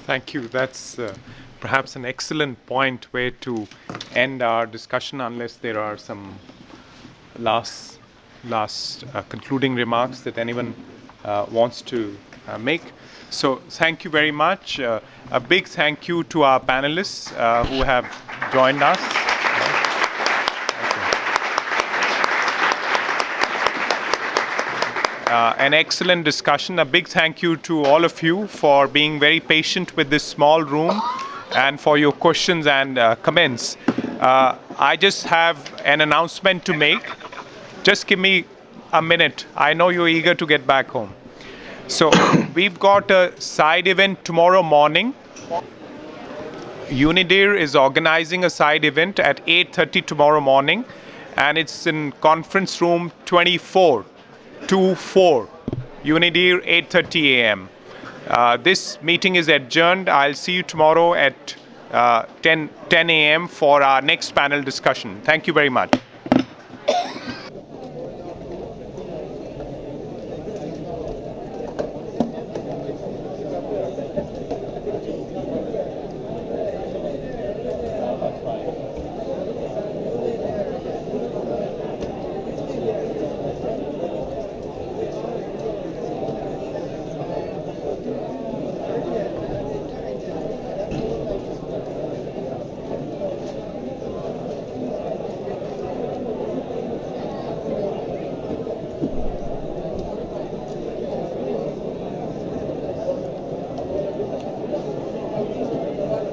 Thank you. That's perhaps an excellent point where to end our discussion, unless there are some last concluding remarks that anyone wants to make. So thank you very much. A big thank you to our panelists who have joined us. An excellent discussion. A big thank you to all of you for being very patient with this small room and for your questions and comments. I just have an announcement to make. Just give me a minute. I know you're eager to get back home. So we've got a side event tomorrow morning. Unidir is organizing a side event at 8:30 tomorrow morning, and it's in conference room 2424. Unidir, 8:30 a.m. This meeting is adjourned. I'll see you tomorrow at 10 a.m. for our next panel discussion. Thank you very much.